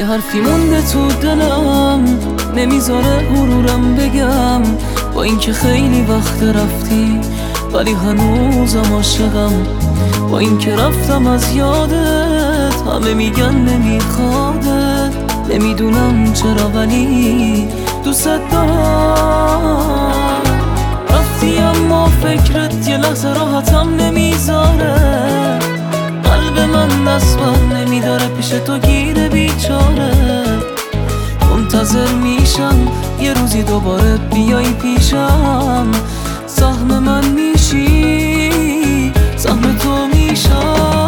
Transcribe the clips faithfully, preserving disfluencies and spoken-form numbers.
یه حرفی مونده تو دلم نمیذاره غرورم بگم، با اینکه خیلی وقت رفتی ولی هنوزم عاشقم. با اینکه رفتم از یادت همه میگن نمیخوادت، نمیدونم چرا ولی دوست دارم. رفتی اما فکرت یه لحظه راحتم نمیذاره، قلب من دست بر نمیداره پیش تو گیره بیچاره. منتظر میشم یه روزی دوباره بیای پیشم، سهم من میشی سهم تو میشم.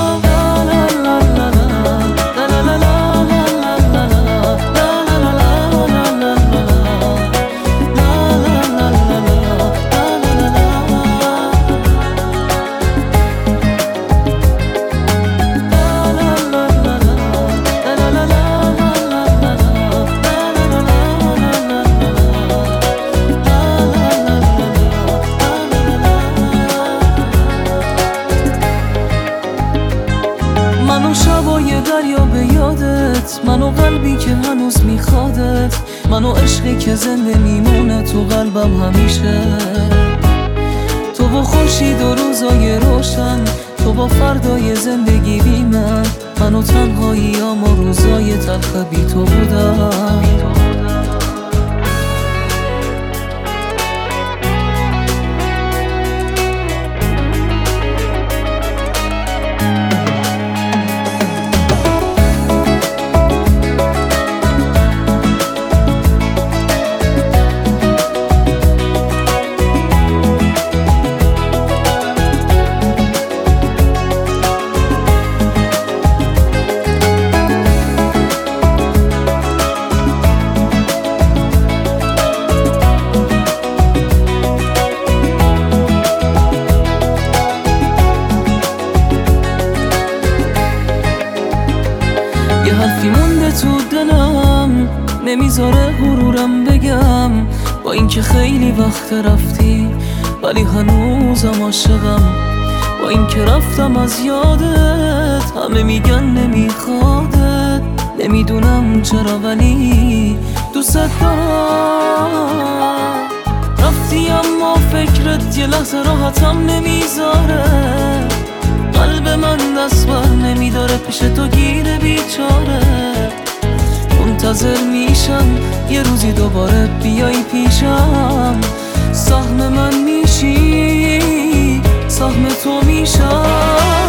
منو شبای دریا به یادت، منو قلبی که هنوز میخوادت، منو عشقی که زنده میمونه تو قلبم همیشه. تو با خورشید و روزای روشن، تو با فردای زندگی بی من، منو تنهایی اما روزای تلخ بی تو بودم. یه حرفی مونده تو دلم نمیذاره غرورم بگم، با اینکه خیلی وقت رفتی ولی هنوزم عاشقم. با اینکه رفتم از یادت همه میگن نمیخوادت، نمیدونم چرا ولی دوست دارم. رفتی اما فکرت یه لحظه راحتم نمیذاره، قلب من دست بر نمیداره پیش تو گیره بیچاره. منتظر میشم یه روزی دوباره بیای پیشم، سهم من میشی سهم تو میشم.